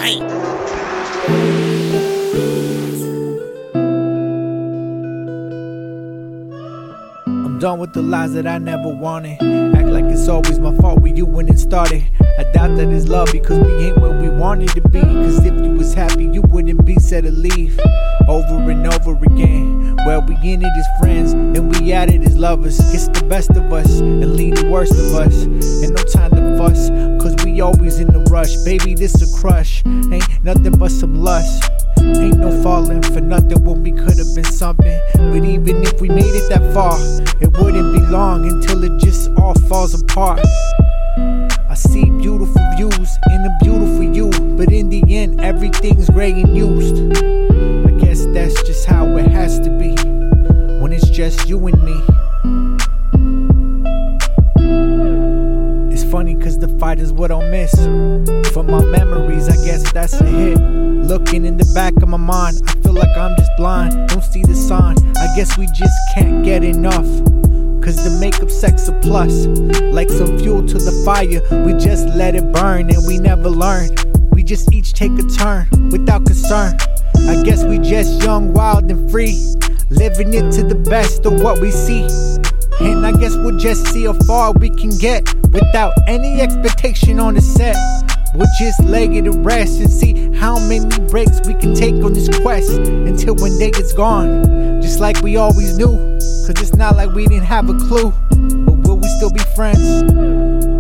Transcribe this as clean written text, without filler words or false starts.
I'm done with the lies that I never wanted. Act like it's always my fault when you went and started. I doubt that it's love because we ain't where we wanted to be. Cause if you was happy you wouldn't be said to leave. Over and over again. Well, we in it as friends and we at it as lovers. Gets the best of us and leave the worst of us. Ain't no time to fuss cause we always in the rush. Baby, this a crush, ain't nothing but some lust. Ain't no falling for nothing when we could've been something. But even if we made it that far, it wouldn't be long until it just all falls apart. I see beautiful views in a beautiful you, but in the end everything's gray and used. I guess that's just how it has to be when it's just you and me. It's funny cause the fight is what I'll miss. From my memories, I guess that's a hit. Looking in the back of my mind, I feel like I'm just blind. Don't see the sign, I guess we just can't get enough. Cause the makeup sex a plus. Like some fuel to the fire, we just let it burn and we never learn. We just each take a turn without concern. I guess we just young, wild and free, living it to the best of what we see. And I guess we'll just see how far we can get without any expectation on the set. We'll just lay it to rest and see how many breaks we can take on this quest until one day it's gone, just like we always knew. Cause it's not like we didn't have a clue, but will we still be friends?